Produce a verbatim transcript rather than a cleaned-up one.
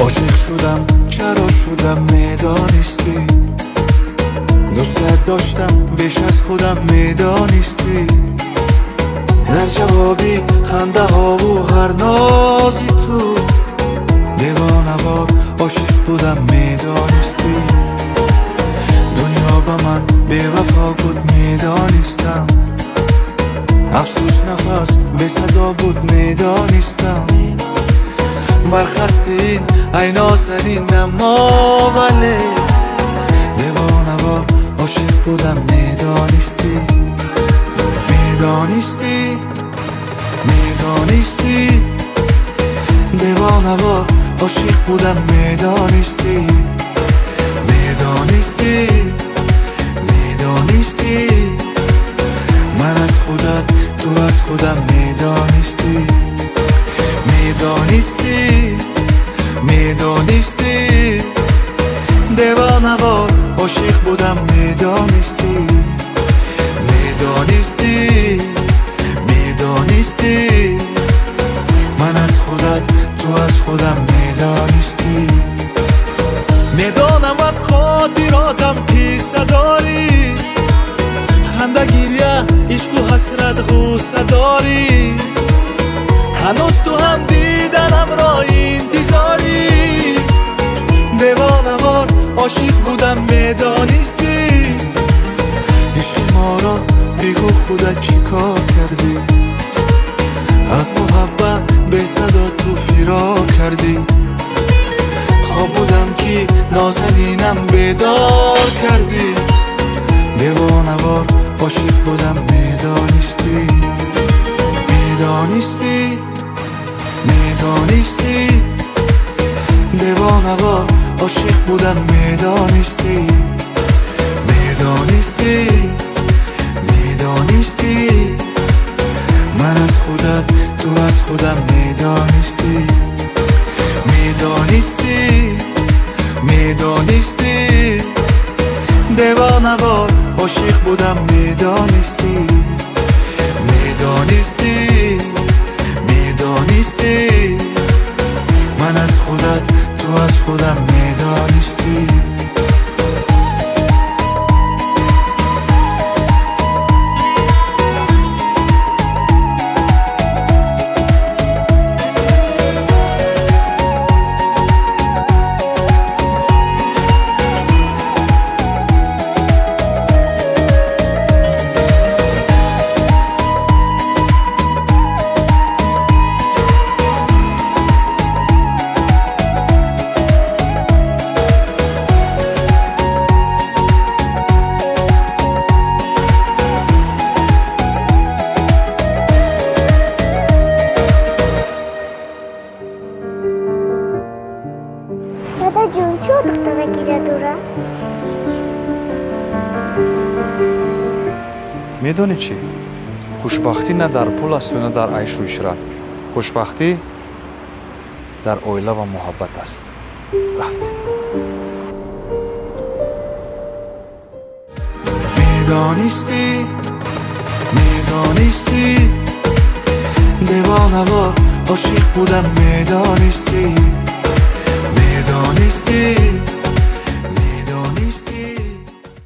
عاشق شدم چرا شدم میدانستی، دوستت داشتم بیش از خودم میدانستی. در جوابی خنده ها و هر نازی تو دیوانه‌وار عاشق بودم میدانستی. دنیا به من بی‌وفا بود میدانستم، افسوس نفس بی صدا بود میدانستم. برخستین ای نازنین اما ولی دیوانه‌وار عاشق بودم میدانستی. میدانستی میدانستی دیوانه‌وار عاشق بودم میدانستی. میدانستی میدانستی من از خودت تو از خودم میدانستی. میدانستی میدانستی دیوانه‌وار عاشق بودم میدانستی. میدانستی میدانستی من از خودت تو از خودم میدانستی. میدانم از خاطراتم قصه داری، خنده گریه عشق و حسرت غصه داری. هنوز تو هم دیدنم را انتظاری. دیوانه‌وار عاشق بودم میدانستی. عشق ما را بگو خودت چیکار کردی، از محبت بی صدا تو فرار کردی. خواب بودم که نازنینم بیدار کردی. دیوانه‌وار عاشق بودم میدانستی. میدانستی میدانستی دیوانه‌وار عاشق بودم میدانستی. میدانستی میدانستی من از خودت تو از خودم میدانستی. میدانستی میدانستی دیوانه‌وار عاشق بودم میدانستی. میدانستی میدانستی من از خودت تو از خودم میدانستی. Dada jun چه دختره گیره دوره؟ میدونی چی؟ خوشبختی نه در پول است و نه در عیش و عشرت. خوشبختی در اویله و محبت است. رفتی. میدانستی میدانستی دیوانه‌وار عاشق بودم میدانستی. میدانستی